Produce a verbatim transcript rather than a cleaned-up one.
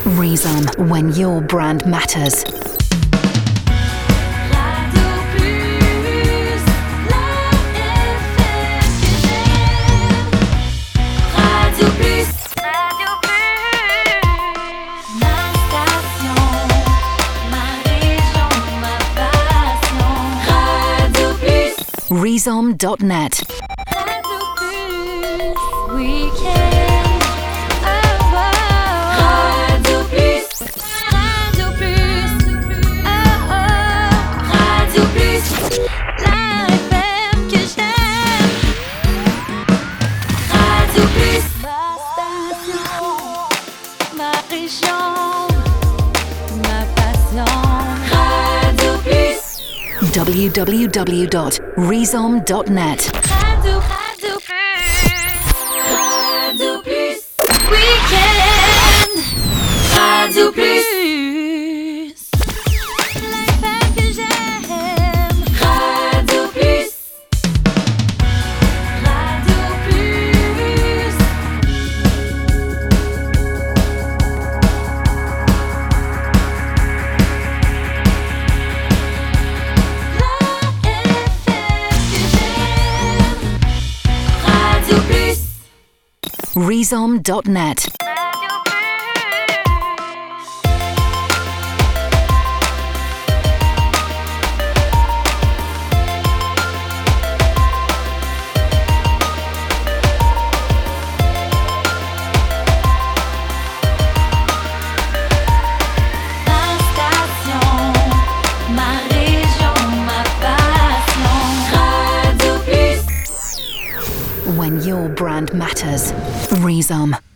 Rhizome, when your brand matters. Rhizome dot net. w w w dot rhizome dot net. Radio, Radio Plus. Radio Plus. Week-end. Radio Plus. La F M que j'aime. Radio Plus. Radio Plus. Rhizome dot net. When your brand matters, Rhizome.